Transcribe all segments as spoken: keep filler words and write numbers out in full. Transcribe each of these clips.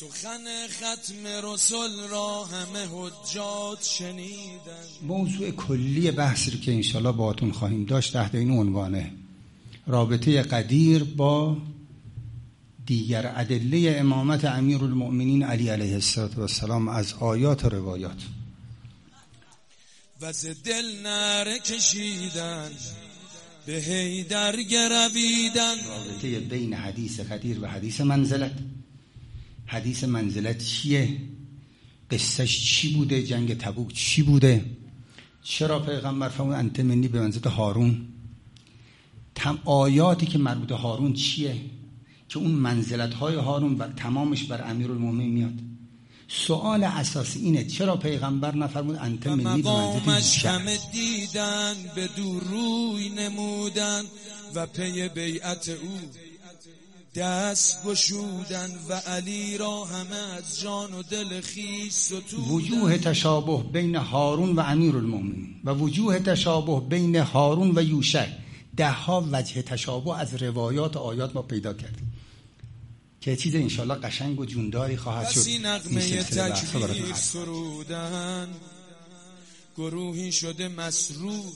سخن ختم رسول را همه حجات شنیدن. موضوع کلی بحثی رو که انشالله باهاتون خواهیم داشت تحت این عنوانه: رابطه قدیر با دیگر ادله امامت امیرالمؤمنین علی علیه السلام از آیات و روایات. و ز دل نره کشیدن به حیدر گرویدن. رابطه بین حدیث قدیر و حدیث منزلت. حدیث منزلت چیه؟ قصهش چی بوده؟ جنگ تبوک چی بوده؟ چرا پیغمبر فرمود انت منی به منزلت هارون؟ تم آیاتی که مربوط به هارون چیه که اون منزلت های هارون بر تمامش بر امیرالمومنین میاد؟ سوال اساسی اینه چرا پیغمبر نفرمود انت منی به منزلت همه دیدن به دور روی نمودن و پی بیعت او دست گشودن و علی را همه از جان و دل خویش ستودن. وجوه تشابه بین هارون و امیرالمومنین و وجوه تشابه بین هارون و یوشع، ده ها وجه تشابه از روایات و آیات ما پیدا کردیم که چیز انشالله قشنگ و جونداری خواهد شد. بسی نغمه تکبیر سرودن، گروهی شده مسرور،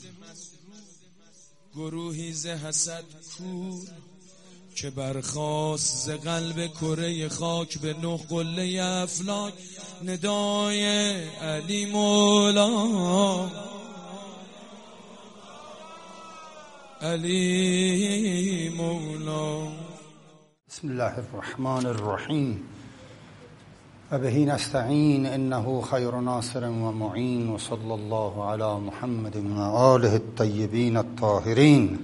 گروهی ز حسد کور، که برخاست ز قلب کره خاک به نه قله افلاک ندای علی مولا. علی مولا. بسم الله الرحمن الرحیم و بهی نستعین انه خیر ناصر و معین و صلی الله علی محمد و آله الطیبین الطاهرین.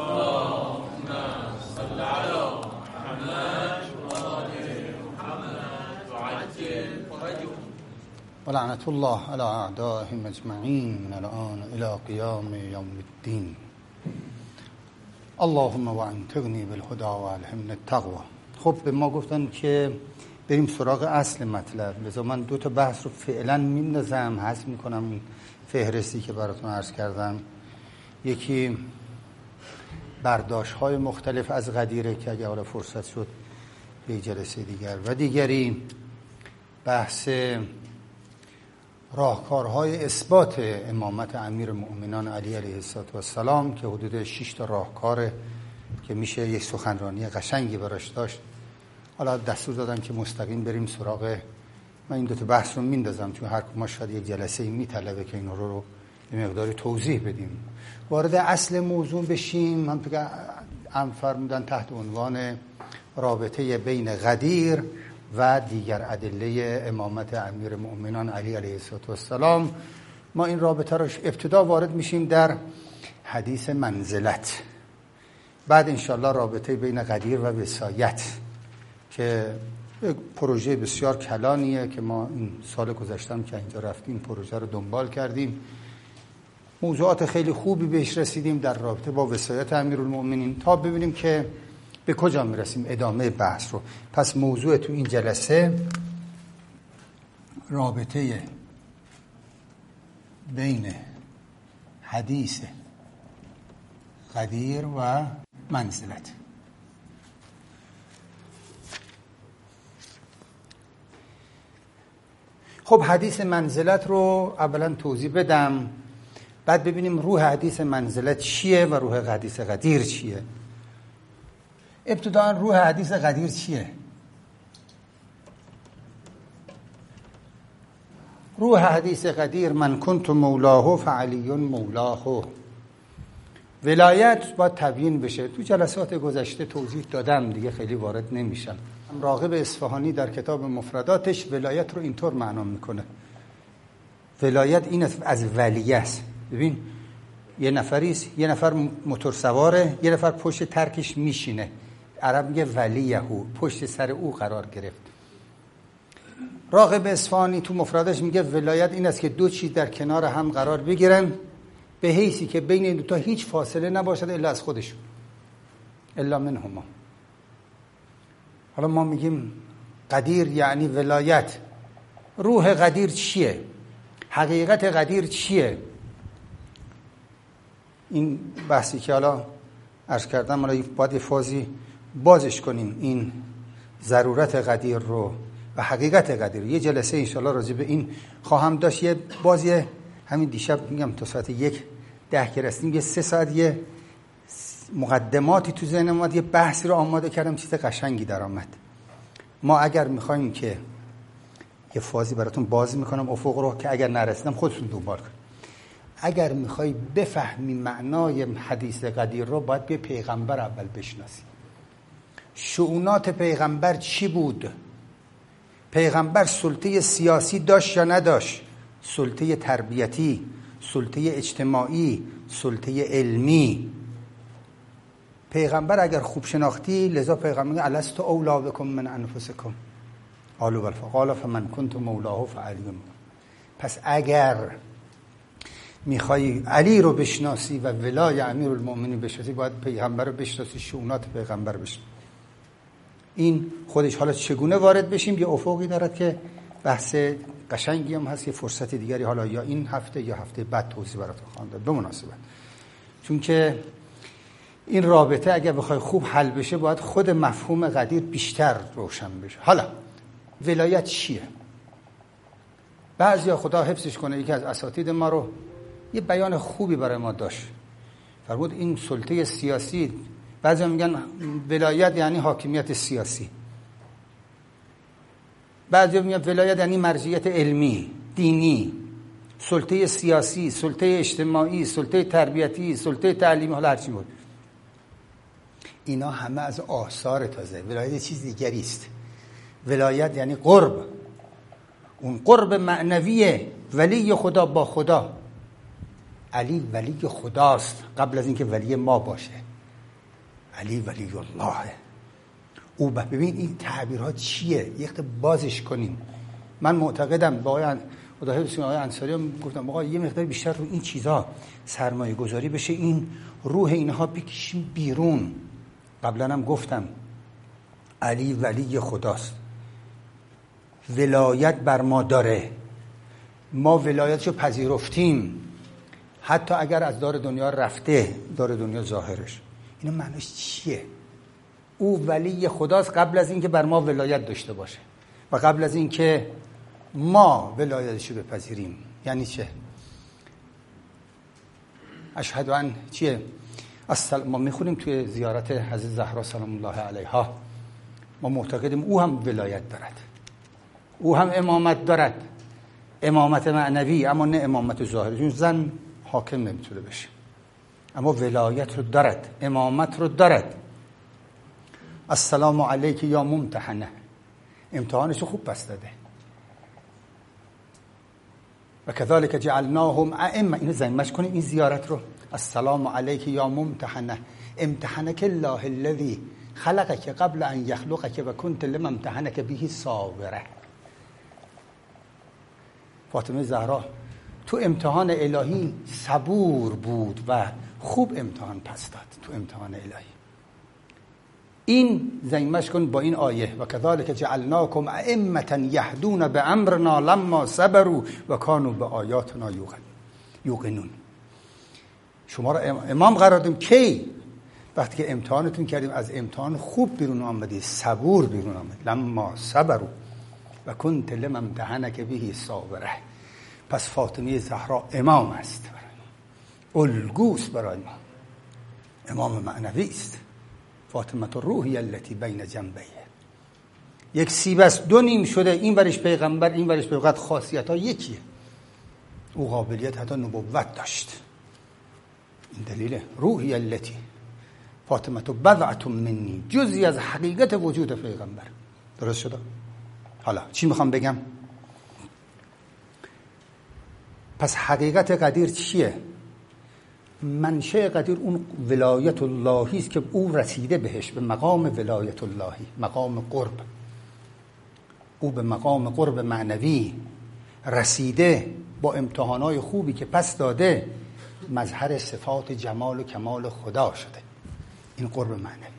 ولعنت الله علی اعدائهم اجمعین من الان الی قیام یوم الدین. اللهم وانتقنی بالهدى والهمنی التقوی. خب به ما گفتن که بریم سراغ اصل مطلب، لذا من دو تا بحث رو فعلا میندازم، حذف میکنم این فهرستی که براتون عرض کردم. یکی برداشت های مختلف از قدیره که اگه حالا فرصت شد به جلسه دیگر، و دیگری بحث راهکارهای اثبات امامت امیرالمؤمنین علی علیه السلام که حدود شش تا راهکاره که میشه یک سخنرانی قشنگی براش داشت. حالا دستور دادم که مستقیم بریم سراغ. من این دو تا بحث رو میندازم چون هر کدوم شاید یک جلسه میطلبه که اینا رو رو به مقداری توضیح بدیم. وارد اصل موضوع بشیم. هم بگم هم فرمودن تحت عنوان رابطه بین قدیر و دیگر ادله امامت امیرالمؤمنین علی علیه السلام. ما این رابطه رو ابتدا وارد میشیم در حدیث منزلت، بعد انشالله رابطه بین قدیر و وصایت که پروژه بسیار کلانیه که ما این سال گذشتم که اینجا رفتیم پروژه رو دنبال کردیم، موضوعات خیلی خوبی بهش رسیدیم در رابطه با وصایت امیرالمؤمنین تا ببینیم که به کجا میرسیم، ادامه بحث رو. پس موضوع تو این جلسه رابطه بین حدیث قدیر و منزلت. خب حدیث منزلت رو اولا توضیح بدم، بعد ببینیم روح حدیث منزلت چیه و روح حدیث قدیر چیه. ابتداء روح حدیث قدیر چیه؟ روح حدیث قدیر من کنت مولاه فعلی مولاه. ولایت باید تبیین بشه. تو جلسات گذشته توضیح دادم دیگه، خیلی وارد نمیشم. راغب اصفهانی در کتاب مفرداتش ولایت رو اینطور معنا میکنه: ولایت این از ولی است. ببین یه نفریست، یه نفر موتور سواره، یه نفر پشت ترکش میشینه، عرب میگه ولیهو، پشت سر او قرار گرفت. راغب اصفهانی تو مفردش میگه ولایت این است که دو چیز در کنار هم قرار بگیرن به حیثی که بین این دو تا هیچ فاصله نباشد الا از خودشون، الا منهما. حالا ما میگیم قدیر یعنی ولایت. روح قدیر چیه؟ حقیقت قدیر چیه؟ این بحثی که حالا عرض کردم، حالا باید یه فازی بازش کنیم این ضرورت قدیر رو و حقیقت قدیر. یه جلسه انشالله راجع به این خواهم داشت. یه بازی همین دیشب میگم تا ساعت یک ده که رسیدیم یه سه ساعت یه مقدماتی تو ذهنم اومد، یه بحثی رو آماده کردم، چیز قشنگی در آمد. ما اگر میخوایم که یه فازی براتون باز میکنم افق رو که اگر نرسیدم خودتون دنبال کنید. اگر میخوای بفهمی معنای حدیث قدیر رو باید به پیغمبر اول بشناسی. شؤونات پیغمبر چی بود؟ پیغمبر سلطه سیاسی داشت یا نداشت؟ سلطه تربیتی، سلطه اجتماعی، سلطه علمی. پیغمبر اگر خوب شناختی، لذا پیغمبر میگه الستو اولی بکم من انفسکم قالوا بلی قال فمن کنت مولاه فعلی. پس اگر میخوای علی رو بشناسی و ولای امیرالمومنین بشناسی، باید پیغمبر رو بشناسی، شؤونات پیغمبر رو بشناسی. این خودش حالا چگونه وارد بشیم یه افقی دارد که بحث قشنگی هم هست، یه فرصت دیگری حالا یا این هفته یا هفته بعد توضیح براتون خواهم داد به مناسبت. چون که این رابطه اگر بخوای خوب حل بشه باید خود مفهوم قدیر بیشتر روشن بشه. حالا ولایت چیه؟ بعضیا خدا حفظش کنه یکی از اساتید ما رو یه بیان خوبی برای ما داشت، فرمود این سلطه سیاسی، بعضیا میگن ولایت یعنی حاکمیت سیاسی، بعضیا میگن ولایت یعنی مرجعیت علمی دینی، سلطه سیاسی، سلطه اجتماعی، سلطه تربیتی، سلطه تعلیمی، حالا هرچی بود. اینا همه از آثار تازه. ولایت چیز دیگری است. ولایت یعنی قرب، اون قرب معنویه، ولی خدا با خدا. علی ولی خداست قبل از اینکه ولی ما باشه. علی ولی الله. او ببین این تعبیرها چیه؟ یک تا بازش کنیم. من معتقدم با آقای خدا حفظ آقای انصاری هم گفتم آقا یه مقدار بیشتر رو این چیزا سرمایه گذاری بشه، این روح اینها بکشیم بیرون. قبلا هم گفتم علی ولی خداست، ولایت بر ما داره، ما ولایتشو پذیرفتیم، حتی اگر از دار دنیا رفته، دار دنیا ظاهرش. اینا معنیش چیه؟ او ولی خداست قبل از اینکه بر ما ولایت داشته باشه و قبل از اینکه ما ولایتشو بپذیریم. یعنی چه؟ اشهد ان چیه؟ اصل ما میخونیم توی زیارت حضرت زهرا سلام الله علیها، ما معتقدیم او هم ولایت دارد، او هم امامت دارد، امامت معنوی، اما نه امامت ظاهری، چون زن حاکم نمیتونه بشه، اما ولایت رو دارد، امامت رو دارد. السلام علیک یا ممتحنه، امتحانش خوب پس داده. و کذالک جعلناهم ائمه، اینو زنمش کنیم این زیارت رو. السلام علیک یا ممتحنه امتحنک الله الذی خلقک قبل ان یخلقک و کنت لما امتحنک به صابره. فاطمه زهرا تو امتحان الهی صبور بود و خوب امتحان پس داد تو امتحان الهی. این زنمش کن با این آیه و کذالک جعلناکم ائمه یهدون بامرنا لما صبروا و کانوا بآیاتنا یوقنون. شما را امام قرار دادیم کی؟ وقتی که امتحانتون کردیم، از امتحان خوب بیرون آمدید، صبور بیرون آمد. لما صبروا و کنت لما امتحنک به صابره. پس فاطمه زهرا امام است برای ما، الگوست برای ما، امام معنوی است. فاطمه الروحی التي بین جنبیه، یک سیب است دو نیم شده، این ورش پیغمبر این ورش پیغمبر، خاصیت ها یکیه. او قابلیت حتی نبوت داشت. این دلیل روحی التي فاطمه بضعة منی، جزئی از حقیقت وجود پیغمبر. درست شد؟ حالا چی میخوام بگم؟ پس حقیقت قدیر چیه؟ منشأ قدیر اون ولایت اللهی است که او رسیده بهش، به مقام ولایت اللهی، مقام قرب. او به مقام قرب معنوی رسیده، با امتحانات خوبی که پس داده مظهر صفات جمال و کمال خدا شده. این قرب معنوی.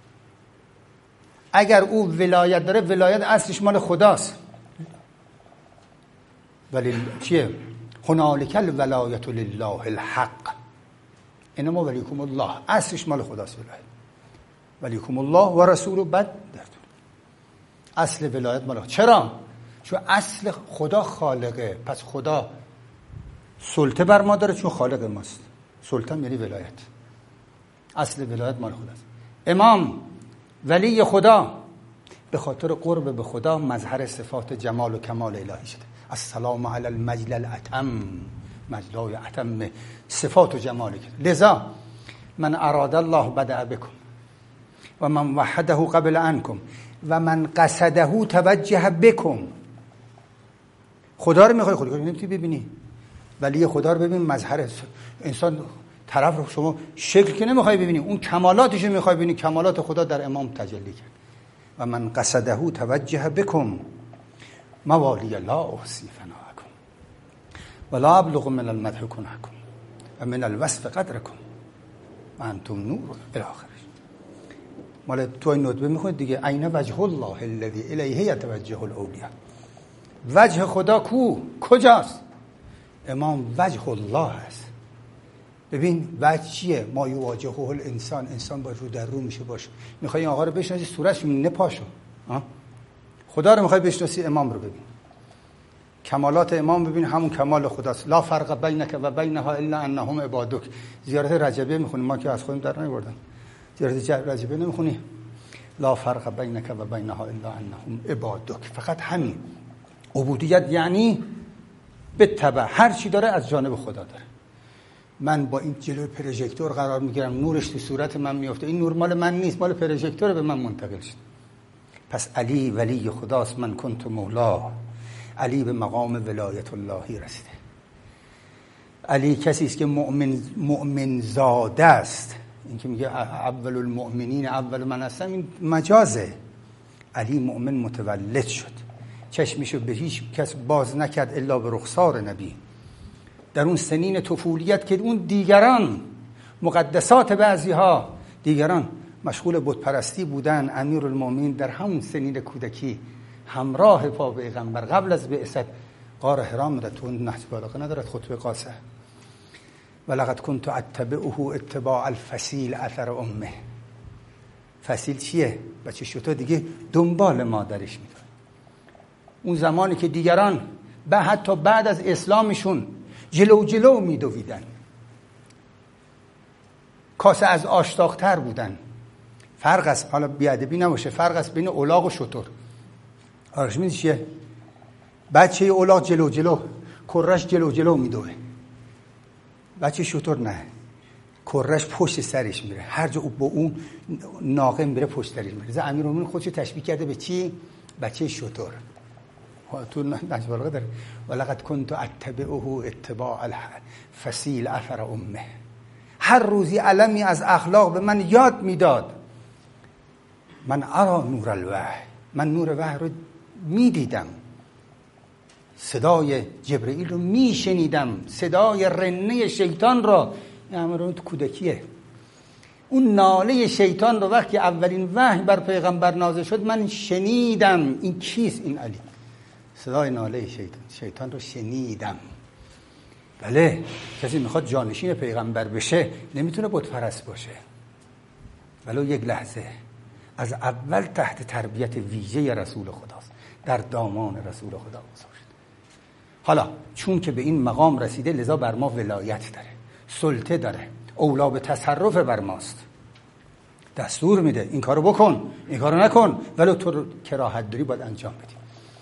اگر او ولایت داره، ولایت اصلش مال خداست. ولی چیه؟ هنالک الولایت لله الحق انما ولیکم الله، اصلش مال خداست. ولایت ولیکم الله و رسول بد دردون. اصل ولایت مال. چرا؟ چون اصل خدا خالقه، پس خدا سلطه بر ما داره چون خالق ماست. سلطه یعنی ولایت. اصل ولایت مال خداست. امام ولی خدا به خاطر قرب به خدا مظهر صفات جمال و کمال الهی شده. السلام علی المجد الاتم، مجدای اتم صفات و جمالی کرد. لذا من اراد الله بدأ بكم و من وحده قبل عنكم و من قصده توجه بكم. خدا رو میخوای، خدا رو نمیتونی ببینی، ولی خدا رو ببین. مظهر انسان طرف رو شما شکل که نمیخوای ببینی، اون کمالاتش رو میخوای ببینی. کمالات خدا در امام تجلی کرد. و من قصده توجه بكم موالی لا احصی ثناءکم ولا ابلغ من المدح کنکم و من الوصف قدرکم و انتم نور الی آخر. مال تو این ندبه میخونید دیگه. عین وجه الله الذی الیه یتوجه الاولیاء. وجه خدا کو؟ کجاست؟ امام وجه الله هست. ببین وجه چیه؟ ما یواجهه الانسان، انسان با رو در رو میشه باشه. میخوای این آقا رو بشناسی صورتش نپاشو. خدا رو میخوای بشناسی امام رو ببین. کمالات امام ببین، همون کمال خداست. لا فرق بینک و بینها الا انهم عبادک. زیارت رجبیه میخونیم ما که از خودم در نمیبردم. زیارت رجبیه نمیخونی؟ لا فرق بینک و بینها الا انهم عبادک. فقط همین. عبودیت یعنی به تبع هر چی داره از جانب خدا داره. من با این جلوی پروژکتور قرار میگیرم، نورش تو صورت من میفته. این نور مال من نیست، مال پروژکتور به من منتقل شد. پس علی ولی خداست. من کنت مولا. علی به مقام ولایت اللهی رسیده. علی کسی است که مؤمن مؤمن زاده است. این که میگه اول المؤمنین، اول من هستم، این مجازه. علی مؤمن متولد شد، چشمشو به هیچ کس باز نکرد الا به رخسار نبی. در اون سنین طفولیت که اون دیگران مقدسات بعضی ها دیگران مشغول بت پرستی بودن، امیرالمومنین در همون سنین کودکی همراه پا پیغمبر قبل از بعثت غار حرا میره. تو نهج البلاغه ندارد خطبه قاصه؟ ولقد كنت اتبعه اتباع الفصیل اثر امه. فصیل چیه؟ بچه شطور دیگه دنبال مادرش میره. اون زمانی که دیگران به حتی بعد از اسلامشون جلو جلو میدویدن، کاسه از آشتاقتر بودن. فرق است، حالا بیادبی نباشه، فرق است بین الاغ و شتر. آرش میدونی چیه؟ بچه الاغ جلو جلو، کرش جلو جلو میدوه. بچه شتر نه، کرش پشت سرش میره. هر جا با اون ناقه میره پشت سرش میره. زن امیرالمومنین خودشو تشبیه کرده به چی؟ بچه شتر. تو نهج البلاغه داره ولقد كنت اتبعه اتباع الفصیل اثر امه. هر روزی علمی از اخلاق به من یاد میداد. من ارا نور الوحی، من نور وحی رو میدیدم، صدای جبرئیل رو میشنیدم، صدای رنه شیطان را. این همه رو تو کودکیه. اون ناله شیطان رو وقتی اولین وحی بر پیغمبر نازل شد من شنیدم. این کیست؟ این علی. صدای ناله شیطان شیطان رو شنیدم. بله، کسی میخواد جانشین پیغمبر بشه نمیتونه بت پرست باشه. ولو یک لحظه از اول تحت تربیت ویژه رسول خداست، در دامان رسول خدا بزرگ شد. حالا چون که به این مقام رسیده لذا بر ما ولایت داره، سلطه داره، اولا به تصرف بر ماست. دستور میده این کارو بکن، این کارو نکن، ولو تو کراهت داری باید انجام بدی.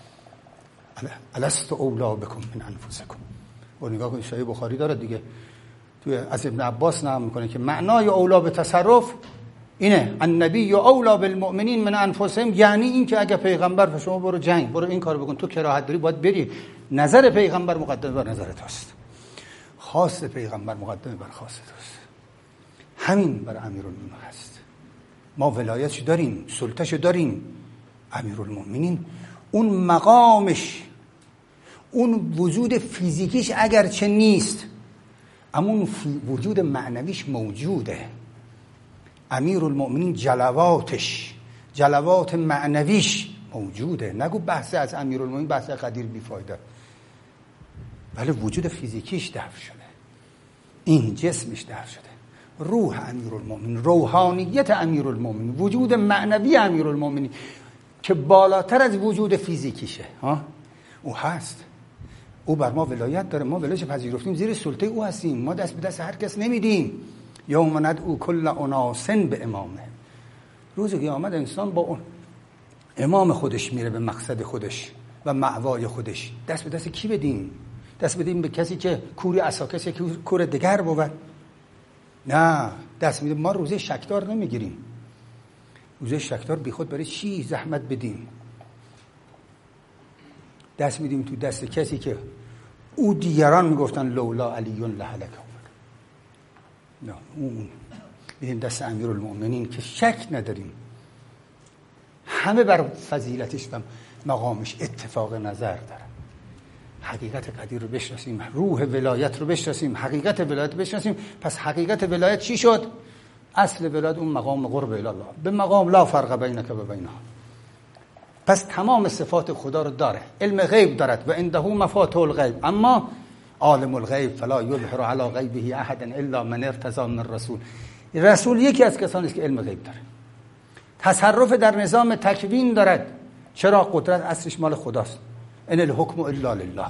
الست اولا بکم من انفسکم. و نگاه کنید صحیح بخاری داره دیگه، توی از ابن عباس نقل میکنه که معنای اولا به تصرف اینه، النبی اولا بالمؤمنین من انفسهم، یعنی این که اگه پیغمبر شما برو جنگ، برو این کار بکن، تو کراهت داری باید بری. نظر پیغمبر مقدم بر نظر توست، خاص پیغمبر مقدم بر خاص توست. همین بر امیرالمومنین هست. ما ولایتش داریم، سلطه‌شو داریم. امیرالمومنین اون مقامش، اون وجود فیزیکیش اگرچه نیست اما اون وجود معنویش موجوده. امیرالمومنین جلواتش، جلوات معنویش موجوده. نگو بحث از امیرالمومنین بحث قدیر بیفایده، ولی وجود فیزیکیش دفع شده، این جسمش دفع شده. روح امیرالمومنین، روحانیت امیرالمومنین، وجود معنوی امیرالمومنین. که بالاتر از وجود فیزیکیشه ها، او هست. او بر ما ولایت داره، ما ولایتش پذیرفتیم، زیر سلطه او هستیم، ما دست به دست هر کس نمیدیم. یوم ندعو کل اناس به امامه. روز قیامت انسان با اون امام خودش میره به مقصد خودش و مأوای خودش. دست به دست کی بدیم؟ دست بدیم به کسی که کوری عصا، کسی که کور دگر بود؟ نه، دست میدیم. ما روزه شکدار نمیگیریم. روزه شکدار بی خود برای چی زحمت بدیم؟ دست میدیم تو دست کسی که او دیگران میگفتن لولا علیون لهلک. نه، اون میدیم دست امیرالمؤمنین که شک نداریم همه بر فضیلتش و مقامش اتفاق نظر دارن. حقیقت قدیر رو بشناسیم، روح ولایت رو بشناسیم، حقیقت ولایت رو بشناسیم. پس حقیقت ولایت چی شد؟ اصل ولایت اون مقام قرب الی الله، به مقام لا فرق بینک و بینها. پس تمام صفات خدا رو داره، علم غیب دارد و عنده مفاتیح الغیب، اما عالم الغیب فلا یظهر علی غیبه احد الا من ارتضی من رسول. رسول یکی از کسانی است که علم غیب داره، تصرف در نظام تکوین دارد. چرا؟ قدرت اصلش مال خداست. ان الحکم الا لله.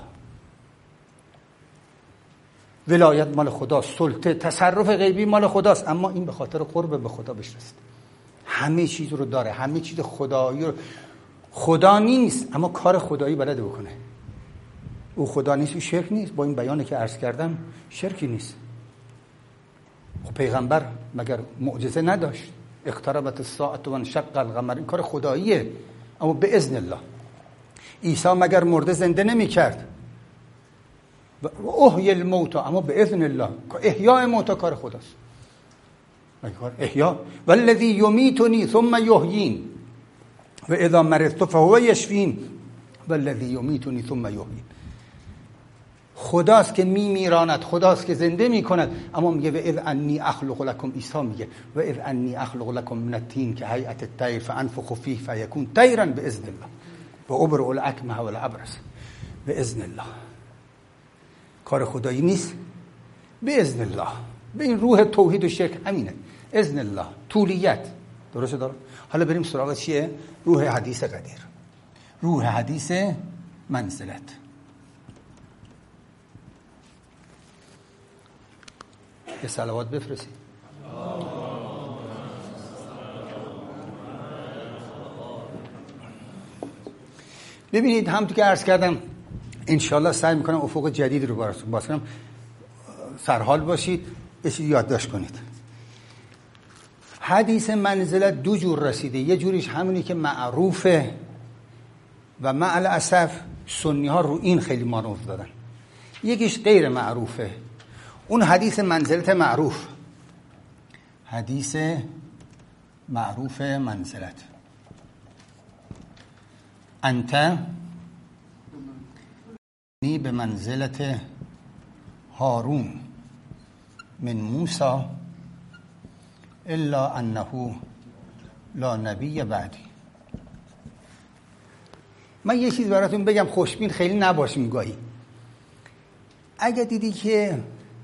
ولایت مال خداست، سلطه، تصرف غیبی مال خداست، اما این به خاطر قرب به خدا بشناسید. همه چیز رو داره، همه چیز خدایی رو. خدا نیست اما کار خدایی بلده بکنه. او خدا نیست، او شرک نیست. با این بیانی که عرض کردم شرکی نیست. خب پیغمبر مگر معجزه نداشت؟ اقتربت الساعة و انشق القمر، این کار خداییه اما به اذن الله. عیسی مگر مرده زنده نمی کرد؟ و احیی الموتى، اما به اذن الله. احیاء موتى کار خداست. احیا والذی یمیتنی ثم یحیین و اذا مرضت فهو یشفین والذی یمیتنی ثم یحیین. خداست که میمیراند، خداست که زنده میکند، اما میگه و اذ انی اخلق لکم. عیسی میگه و اذ انی اخلق لکم من الطین که هیئت الطیر فانفخ فیه فیکون طیرا باذن الله و ابرئ الاکمه والابرص باذن الله. کار خدایی نیست، باذن الله. به این روح توحید و شرک همینه، اذن الله، طولیت. درسته داره؟ حالا بریم سراغ چیه؟ روح حدیث قدیر، روح حدیث منزلت. یه صلوات بفرستید. ببینید همونطور که عرض کردم انشالله سعی میکنم افق جدید رو براتون باز کنم. سرحال باشید، یه چیزی یادداشت کنید. حدیث منزلت دو جور رسیده. یه جوریش همونی که معروفه و مع الاسف سنی ها رو این خیلی مانور دادن. یکیش غیر معروفه. اون حدیث منزلت معروف، حدیث معروف منزلت. انت نی به منزلت هارون من موسی الا انه لا نبی بعدی. من یه چیز براتون بگم، خوشبین خیلی نباشیم گاهی. اگه دیدی که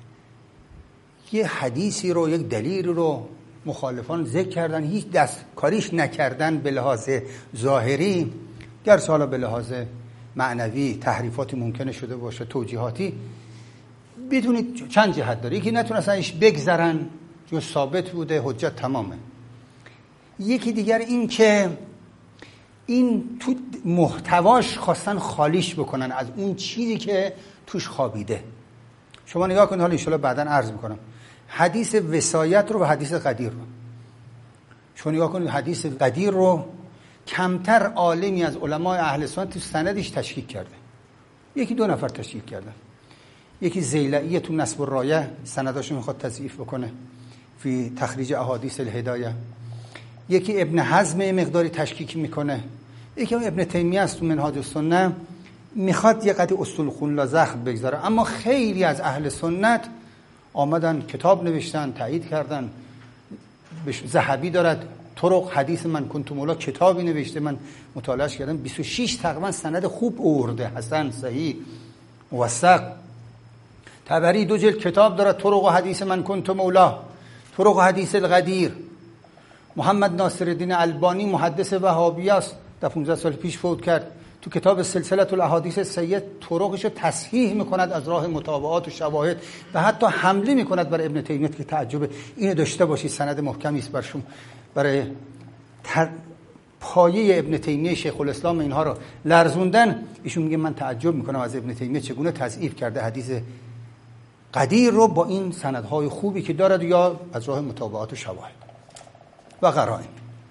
یه حدیثی رو، یک دلیل رو مخالفان ذکر کردن، هیچ دست کاریش نکردن به لحاظ ظاهری، گر حالا به لحاظ معنوی تحریفاتی ممکنه شده باشه، توجیهاتی، بدونید چند جهت داره. یکی نتونستن ایش بگذرن، جو ثابت بوده، حجت تمامه. یکی دیگر این که این تو محتواش خواستن خالیش بکنن از اون چیزی که توش خوابیده. شما نگاه کنید، حالا ان شاءالله بعداً عرض میکنم حدیث وصایت رو و حدیث قدیر رو. شما نگاه کنید حدیث قدیر رو کمتر عالمی از علمای اهل سنت تو سندش تشکیک کرده. یکی دو نفر تشکیک کردن. یکی زیلعی تو نسب الرایه سنداشو میخواد تضعیف بکنه فی تخریج احادیث الهدایه. یکی ابن حزم مقداری تشکیک میکنه. یکی ابن تیمیه است تو منهاج السنه میخواد یه قدی اصول خون لا زخم بگذاره. اما خیلی از اهل سنت آمدن کتاب نوشتن، تایید کردن. ذهبی دارد طرق حدیث من کنت مولا کتابی نوشته، من مطالعهش کردم، بیست و شش تقریبا سند خوب آورده، حسن، صحیح، موثق. طبری دو جلد کتاب دارد طرق و حدیث من کنت مولا، طرق و حدیث القدیر. محمد ناصر الدین البانی محدث وهابی است، در پانزده سال پیش فوت کرد. تو کتاب سلسله الاحادیث سید طرقش رو تصحیح میکند از راه متابعات و شواهد و حتی حمله میکند بر ابن تیمیه که تعجب اینو داشته باشی، سند محکمی است برشون برای تر... پایه ابن تیمیه شیخ الاسلام اینها رو لرزوندن. ایشون میگه من تعجب میکنم از ابن تیمیه چگونه تضعیف کرده حدیث قدیر رو با این سندهای خوبی که دارد یا از راه متابعات و شواهد و قرائن.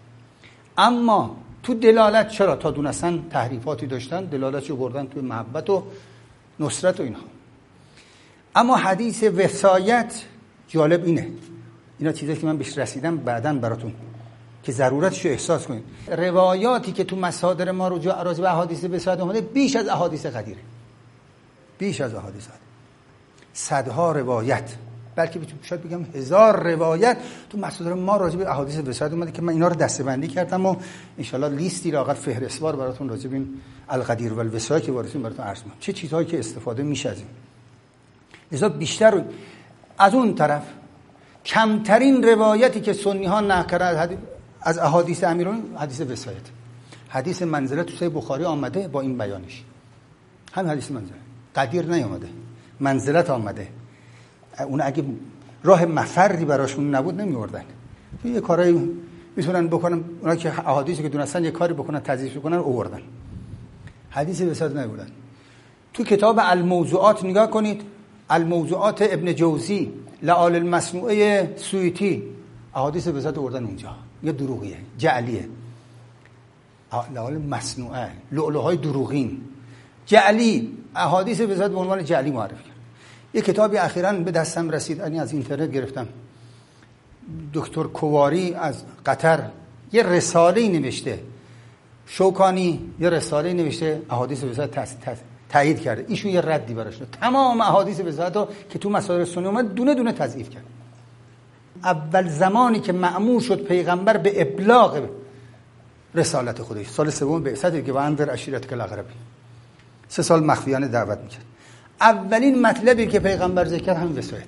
اما تو دلالت چرا تا دونستن تحریفاتی داشتن، دلالت رو بردن تو محبت و نصرت و اینها. اما حدیث وصایت جالب اینه، اینا چیزایی که من بهش رسیدم بعداً براتون که ضرورتش رو احساس کنید. روایاتی که تو مصادر ما رو راجع به احادیث وصایت اومده بیش از احادیث قدیره، بیش از احادیث قدیر، صدها روایت، بلکه شاید بگم هزار روایت تو مصادر ما راجع به احادیث وصایت اومده که من اینا رو دسته‌بندی کردم و انشالله لیستی لااقل فهرستوار براتون راجع به این القدیر و الوصایت که وارثین براتون عرض می‌کنم چه چیزهایی که استفاده میشه از این. لذا بیشتر از اون طرف کمترین روایتی که سنی ها نقل کردن از احادیث امیرالمومنین حدیث وصایت. حدیث منزلت تو صحیح بخاری آمده با این بیانش، همین حدیث منزلت، قدیر نیامده، منزلت آمده. اون اگه راه مفری براشون نبود نمیوردن. یه کارایی میتونن بکنن، اونا که احادیثی که دونستن یه کاری بکنن تضعیف بکنن آوردن، حدیث وصایت نیوردن. تو کتاب الموضوعات نگاه کنید، الموضوعات ابن جوزی، لآل المصنوعه سویتی، احادیث وصایت آوردن اونجا. یه دروغیه، جعلیه. لآل مصنوعه، لؤلؤهای دروغین، جعلی، احادیث وصایت به عنوان جعلی معرفی کرد. یه کتابی اخیراً به دستم رسید، یعنی از اینترنت گرفتم، دکتر کواری از قطر یه رساله‌ای نوشته، شوکانی یه رساله‌ای نوشته احادیث وصایت تایید کرده، ایشون یه ردی براش داد. تمام احادیث وصایت رو که تو مصادر سنی اومد دونه دونه تضعیف کرد. اول زمانی که مأمور شد پیغمبر به ابلاغ رسالت خودش، سال سوم بعثت که و انذر عشیرتک الاقربین، سه سال مخفیانه دعوت میکرد. اولین مطلبی که پیغمبر ذکر کرد همین وصایت.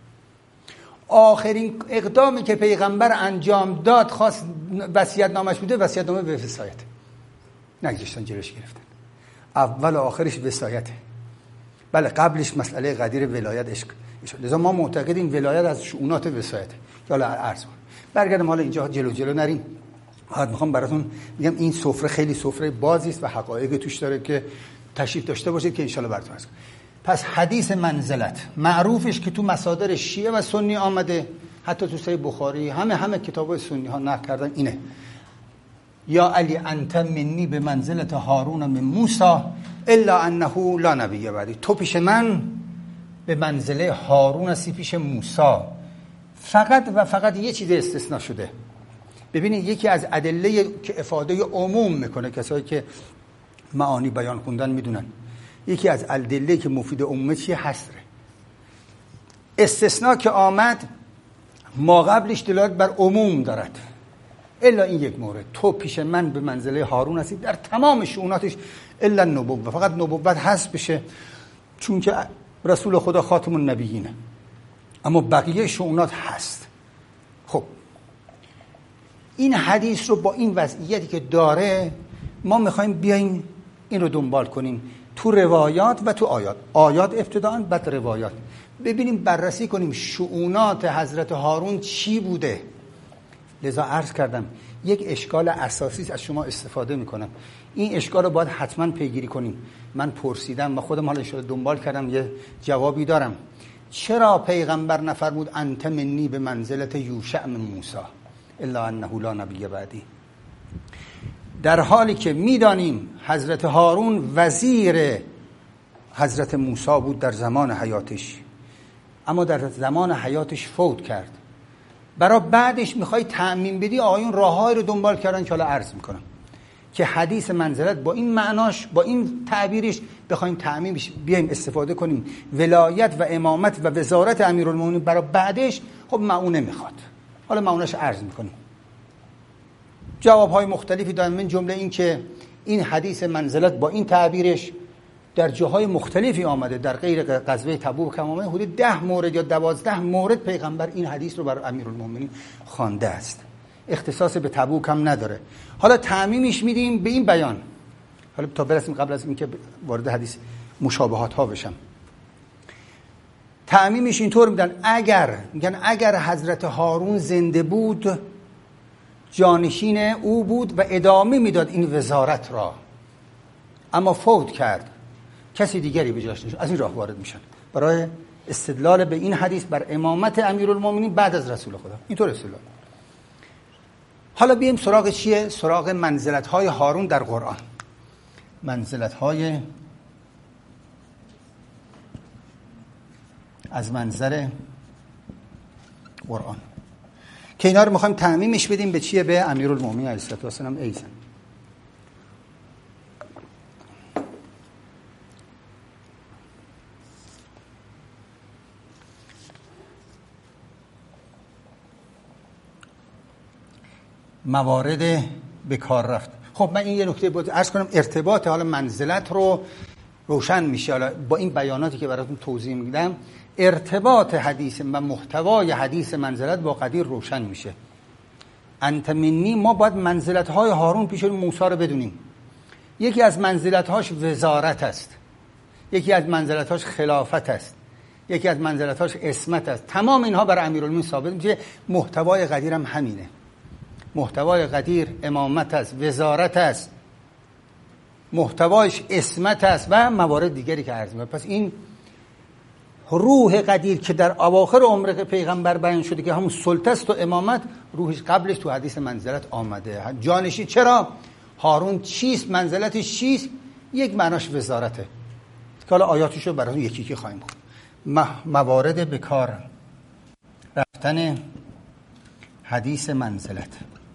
آخرین اقدامی که پیغمبر انجام داد خواست وصیت نامش بوده، وصیت نامه به وصایت. نگذاشتن جلوش گرفتن. اول و آخرش وصایته. بله قبلش مسئله قدیر ولایت عشق. لذا ما معتقدیم ولایت از شؤونات وصایته. که حالا عرض کنم. برگردم حالا اینجا جلو جلو نریم. حالا میخوام براتون میگم این سفره خیلی سفره بازی است و حقایق توش داره که تشریف داشته باشید که ان شاءالله براتون عرض کنم. پس حدیث منزلت معروفش که تو مصادر شیعه و سنی آمده، حتی تو صحیح بخاری، همه همه کتابای سنی ها نقل کردن اینه: یا علی انت منی به منزلت هارون من موسی الا انه لا نبی بعدی. تو پیش من به منزله هارون هستی پیش موسی. فقط و فقط یه چیز استثناء شده. ببینید یکی از ادله که افاده عموم میکنه، کسایی که معانی بیان خوندن میدونن، یکی از ادله که مفید عمومه چیه؟ حصره. استثناء که آمد ما قبلش دلالت بر عموم دارد، الا این یک مورد: تو پیش من به منزله هارون هستی. در تمام شؤوناتش الا النبوت، فقط نبوت حذف بشه چون که رسول خدا خاتم النبیینه، اما بقیه شؤونات هست. خب این حدیث رو با این وضعیتی که داره ما میخوایم بیایم این رو دنبال کنیم تو روایات و تو آیات. آیات ابتداءً، بعد روایات. ببینیم بررسی کنیم شؤونات حضرت هارون چی بوده. لذا عرض کردم یک اشکال اساسی از شما استفاده میکنم. این اشکال رو باید حتما پیگیری کنیم. من پرسیدم و خودم حالا اشاره دنبال کردم، یه جوابی دارم. چرا پیغمبر نفرمود انت منی به منزلت یوشع من موسی الا انه لا نبی بعدی، در حالی که میدانیم حضرت هارون وزیر حضرت موسی بود در زمان حیاتش، اما در زمان حیاتش فوت کرد. برای بعدش میخوای تعمیم بدی، آیون راههای رو دنبال کردن که حالا عرض میکنم که حدیث منزلت با این معناش، با این تعبیرش بخوایم تعمیمش بیایم استفاده کنیم. ولایت و امامت و وزارت امیرالمومنین برای بعدش خب معونه میخواد. حالا معونهش عرض میکنیم. جوابهای مختلفی دادن، من جمله این که این حدیث منزلت با این تعبیرش در جاهای مختلفی آمده. در غیر غزوه تبوک هم آمده، حدود ده مورد یا دوازده مورد پیغمبر این حدیث رو بر امیرالمومنین خوانده است. اختصاص به تبوک هم نداره. حالا تعمیمش میدیم به این بیان. حالا تا برسیم قبل از اینکه وارد حدیث مشابهات ها بشم، تعمیمش اینطور میدن اگر میگن اگر حضرت هارون زنده بود جانشین او بود و ادامه میداد این وزارت را، اما فوت کرد کسی دیگری به جاش نشد. از این راه وارد میشن برای استدلال به این حدیث بر امامت امیرالمومنین بعد از رسول خدا. اینطور استدلال. حالا بیایم سراغ چیه؟ سراغ منزلت های هارون در قرآن. منزلت های از منظر قرآن که اینا رو میخوایم تعمیمش بدیم به چیه؟ به امیرالمومنین علیه السلام ایزن. موارد به کار رفت. خب من این یه نکته بود عرض کنم، ارتباط حالا منزلت رو روشن میشه حالا با این بیاناتی که براتون توضیح میدم. ارتباط حدیث و محتوای حدیث منزلت با قدیر روشن میشه. انت منی، ما باید منزلت های هارون پیش موسی رو بدونیم. یکی از منزلت هاش وزارت است، یکی از منزلت هاش خلافت است، یکی از منزلت هاش عصمت است. تمام اینها برای امیرالمومنین ثابت میشه. محتوای قدیر هم همینه. محتوای قدیر امامت است، وزارت است، محتوایش عصمت است و موارد دیگری که عرض می‌کنم. پس این روح قدیر که در اواخر عمر پیغمبر بیان شده که همون سلطه است و امامت، روحش قبلش تو حدیث منزلت آمده. جانشین چرا؟ هارون چیست؟ منزلتش چیست؟ یک معناش وزارته که حالا آیاتشو براتون یکی یکی خواهیم خوند. موارد به کار رفتن حدیث منزلت.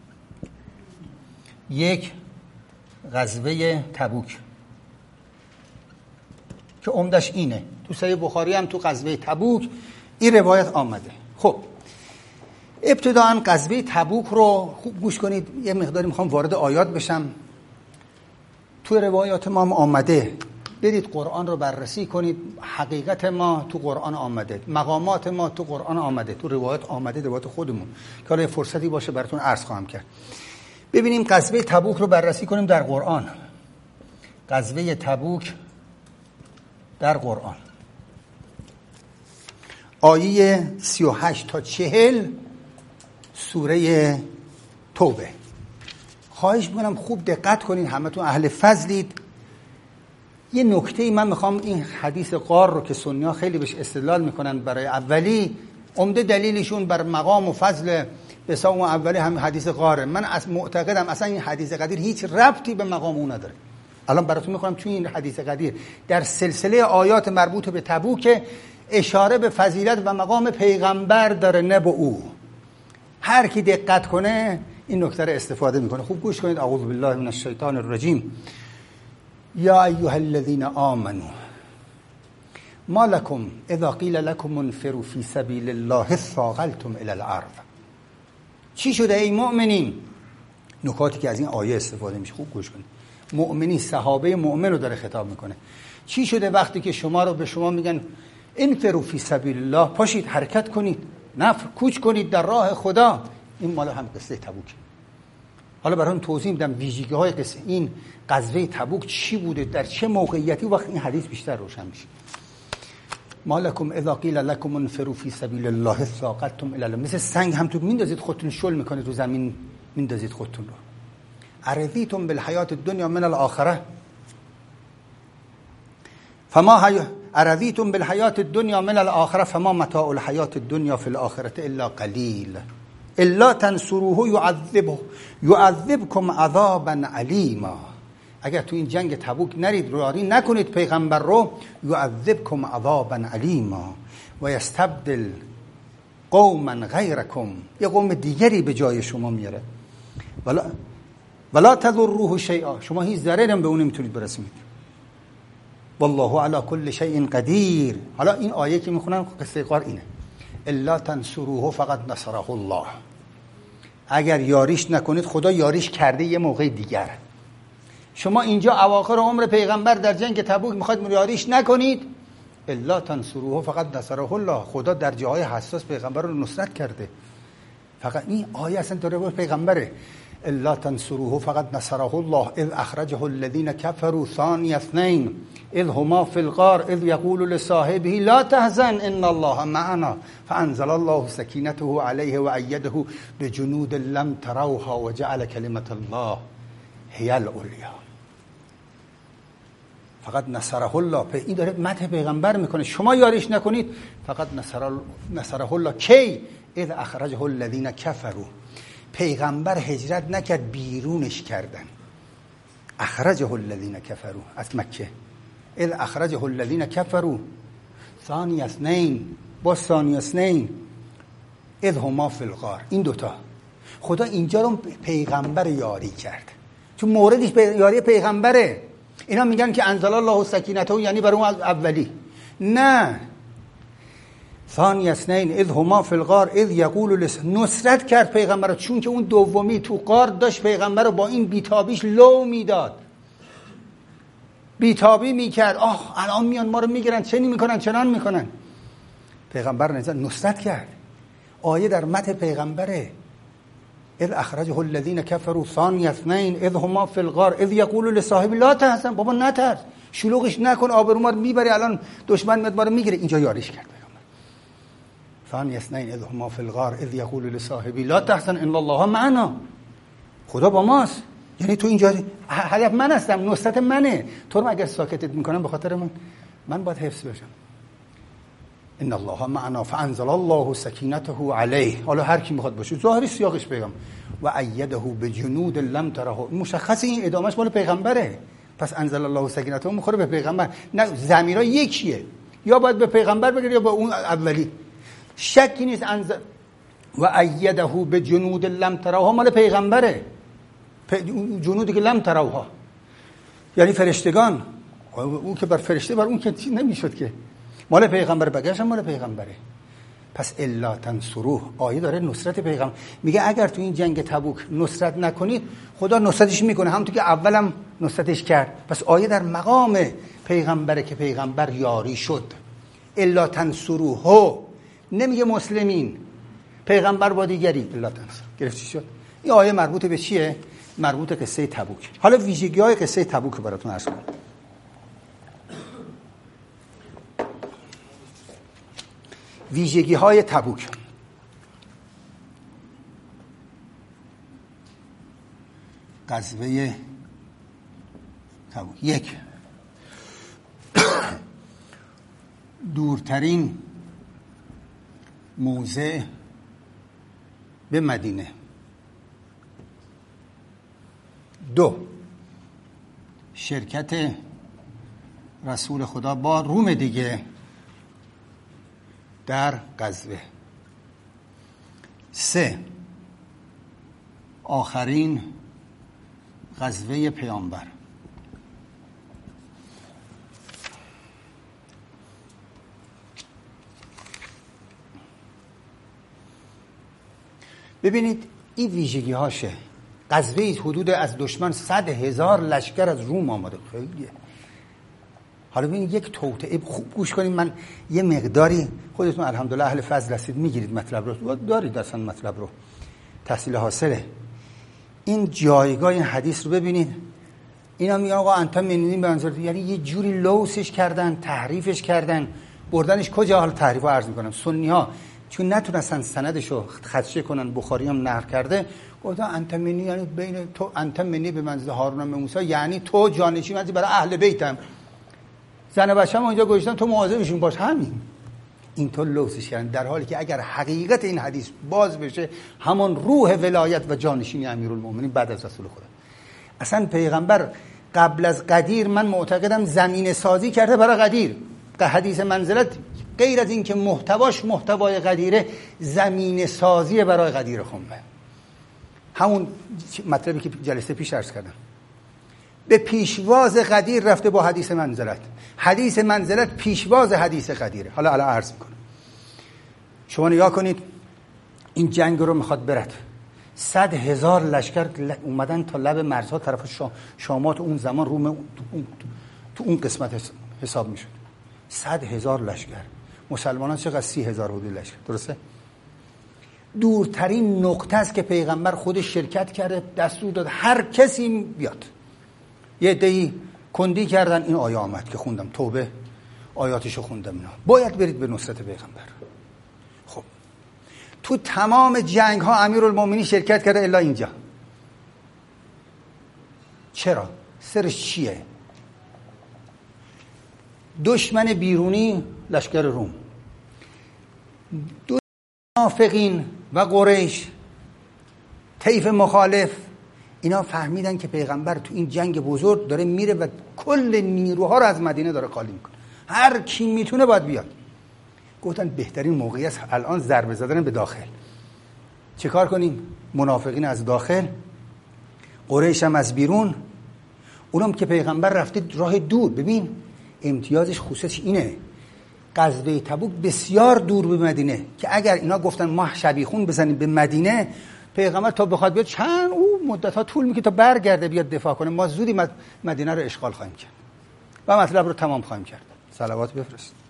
یک، غزوه تبوک که عمدش اینه. تو صحیح بخاری هم تو غزوه تبوک این روایت آمده. خب ابتداً غزوه تبوک رو خوب گوش کنید، یه مقداری میخوام وارد آیات بشم. تو روایات ما هم آمده، برید قرآن رو بررسی کنید. حقیقت ما تو قرآن آمده، مقامات ما تو قرآن آمده، تو روایات آمده، روایات خودمون که حالا فرصتی باشه براتون عرض خواهم کرد. ببینیم غزوه تبوک رو بررسی کنیم در قرآن. غزوه تبوک در قرآن آیه سی و هشت تا چهل سوره توبه. خواهش میکنم خوب دقت کنین، همتون اهل فضلید. یه نکته من میخوام این حدیث غار رو که سنی‌ها خیلی بهش استدلال میکنن برای اولی، عمده دلیلشون بر مقام و فضل بسام اولی هم حدیث غاره. من از معتقدم اصلا این حدیث قدیر هیچ ربطی به مقام اون نداره. الان براتون میخوام توی این حدیث قدیر در سلسله آیات مربوط به تبوک اشاره به فضیلت و مقام پیغمبر داره، نه به او. هر کی دقت کنه این نکته رو استفاده میکنه. خوب گوش کنید. اعوذ بالله من الشیطان الرجیم. یا ایها الذین آمنوا ما لكم اذا قیل لكم انفروا فی سبیل الله ثاقلتم الی الارض. چی شده ای مؤمنین؟ نکاتی که از این آیه استفاده میشه خوب گوش کنید. مؤمنی، صحابه مؤمن رو داره خطاب میکنه. چی شده وقتی که شما رو به شما میگن انفروا فی سبیل الله، پاشید حرکت کنید، نفر کوچ کنید در راه خدا؟ این مال هم قصه تبوک. حالا براتون توضیح میدم ویژگی های قصه این غزوه تبوک چی بوده، در چه موقعیتی، وقت این حدیث بیشتر روشن میشه. ما لکم اذا قیل لکم انفروا فی سبیل الله ثاقلتم الی الارض. مثل سنگ هم تو میندازید خودتون شل میکنید رو زمین، میندازید خودتون رو. ارضیتم بالحیات الدنیا من الاخره فما هی ارضیتم بالحیات الدنیا من الاخره فما متاع الحیات الدنیا فی الاخره الا قلیل الا تنصروه يعذبه يعذبكم عذابا علیما. اگر تو این جنگ تبوک نرید، رویاری نکنید پیغمبر رو، يعذبكم عذابا علیما و یستبدل قوما غیرکم، یه قوم دیگری به جای شما میاره. ولا ولا تضروه شیئا، شما هیچ ضرری هم به اون نمیتونید برسونید. والله علی کل شیء قدیر. حالا این آیه که میخونم قصه غار اینه. الا تنصروه فقط نصره الله. اگر یاریش نکنید خدا یاریش کرده یه موقع دیگر. شما اینجا اواخر عمر پیغمبر در جنگ تبوک میخواید یاریش نکنید، الا تنصروه فقط نصره الله. خدا در جاهای حساس پیغمبر رو نصرت کرده. فقط این آیه اصلا داره با پیغمبره. الا تنصروه فقط نصره الله اذ اخرجه الذين كفروا ثاني اثنين اذ هما في الغار اذ يقول لصاحبه لا تحزن ان الله معنا فانزل الله سكينته عليه وأيده بجنود لم تروها وجعل كلمة الله هي العليا. فقط نصره الله، این داره مدح پیغمبر میکنه. شما یاریش نکنید. فقط نصره الله کی؟ اذ اخرجه الذين كفروا. پیغمبر هجرت نکرد، بیرونش کردن. اخرجه الذين كفروا از مکه. اذ اخرجه الذين كفروا ثاني اثنين با ثاني اثنين اذ هما في الغار. این دوتا خدا اینجا رو پیغمبر یاری کرد، چون موردش یاری پیغمبره. اینا میگن که انزل الله سکینته یعنی برای اون اولی. نه، ثانی اثنین اذ هما فی الغار اذ یقول لس نصرت کرد پیغمبر، چون که اون دومی تو غار داشت پیغمبر رو با این بیتابیش لو میداد، بیتابی میکرد. آه الان میان ما رو میگیرن، چه میکنن چنان میکنن. پیغمبر نظر نصرت کرد. آیه در متن پیغمبره. اذ اخرجه الذين كفروا ثاني اثنين اذ هما في الغار اذ يقول لصاحب لا تحزن. بابا نترس، شلوغش نکن، آبرو ما رو میبری، الان دشمن میاد ما رو میگیره. اینجا یاریش کرد پیغمبر. ثاني اثنين اذ هما في الغار اذ يقول لصاحبه لا تحزن ان الله معنا. خدا با ماست. یعنی تو اینجا هدف من هستم، نصرت منه. تو رو اگر ساکتت میکنم به خاطر من، من باید حفظ بشم. ان الله معنا فانزل الله سکینته علیه. حالا هر کی میخواد باشه، ظاهری سیاقش بگم و ایده بجنود لم تره. مشخص این ادامهش مال پیغمبره. پس انزل الله سکینته میخوره به پیغمبر. نه، ضمیرها یکیه، یا باید به پیغمبر بگه یا به اون اولی. شکی نیست. انزل و ایده بجنود لم تره مال پیغمبره. جنودی که لم تروها یعنی فرشتگان. اون که بر فرشته بر اون که نمیشد که، مال پیغمبر، بگش مال پیغمبره. پس الا تنصروه، آیه داره نصرت پیغمبر میگه. اگر تو این جنگ تبوک نصرت نکنید خدا نصرتش میکنه، همونطور که اولم نصرتش کرد. پس آیه در مقام پیغمبره که پیغمبر یاری شد. الا تنصروه نمیگه مسلمین، پیغمبر با دیگری. الا تنصر گرفتی شد. این آیه مربوط به چیه؟ مربوط به قصه تبوک. حالا ویژگی های قصه تبوک رو براتون عرض کنم. ویژگی های تبوک. غزوه تبوک. یک، دورترین موضع به مدینه. دو، شرکت رسول خدا با روم دیگه در غزوه. سه، آخرین غزوه پیامبر. ببینید این ویژگی هاشه. غزوه حدود از دشمن صد هزار لشکر از روم آمده. خیلیه. حالا ببینید یک توطئه، خوب گوش کنید. من یه مقداری، خودتون الحمدلله اهل فضل هستید، میگیرید مطلب رو، دارید اصلا مطلب رو، تحصیل حاصله. این جایگاه این حدیث رو ببینید. اینا میگن آقا انت منین به منظور، یعنی یه جوری لوسش کردن، تحریفش کردن، بردنش کجا. حالا تحریف رو عرض میکنم. سنی ها چون نتونستن سندش رو خدشه کنن، بخاری هم نقل کرده، گفتن انت منی یعنی بین تو، انت منی به منزل هارون و موسی، یعنی تو جانشین منزل برای اهل بیتم. زن بچه‌م اونجا گذاشتن، تو مواظبشون باش. همین اینطور لوسش کردن، در حالی که اگر حقیقت این حدیث باز بشه، همون روح ولایت و جانشینی امیرالمومنین بعد از رسول خدا. اصلا پیغمبر قبل از قدیر من معتقدم زمین سازی کرده برای قدیر. حدیث منزلت غیر از این که محتواش محتوای قدیره، زمین سازی برای قدیر خمه. همون مطلبی که جلسه پیش عرض کردم. به پیشواز قدیر رفته با حدیث منزلت. حدیث منزلت پیشواز حدیث قدیره. حالا الان عرض میکنم. شما نگاه کنید، این جنگ رو میخواد برد. صد هزار لشکر اومدن تا لب مرزها طرف شام. شامات اون زمان روم تو اون, تو اون قسمت حساب میشد. صد هزار لشکر. مسلمانان چقدر؟ سی هزار حدود لشکر. درسته؟ دورترین نقطه است که پیغمبر خودش شرکت کرده، دستور داد هر کسی بیاد. یه عده‌ای کندی کردن، این آیه آمد که خوندم، توبه آیاتشو خوندم، اینا باید برید به نصرت پیغمبر. خب تو تمام جنگ ها امیرالمومنین شرکت کرده الا اینجا. چرا؟ سرش چیه؟ دشمن بیرونی لشکر روم، دو منافقین و قریش، طیف مخالف، اینا فهمیدن که پیغمبر تو این جنگ بزرگ داره میره و کل نیروها رو از مدینه داره خالی میکنه، هر کی میتونه باید بیاد. گفتن بهترین موقعی است الان ضربه زدن به داخل. چه کار کنیم؟ منافقین از داخل، قریش هم از بیرون، اونم که پیغمبر رفته راه دور. ببین امتیازش خصوصش اینه، غزوه تبوک بسیار دور به مدینه که اگر اینا گفتن ما شبیخون بزنیم به مدینه، پیغمبر تا بخواد بیاد چند او مدت ها طول میکشه تا برگرده بیاد دفاع کنه، ما زودی مدینه رو اشغال خواهیم کرد و مطلب رو تمام خواهیم کرد. صلوات بفرست.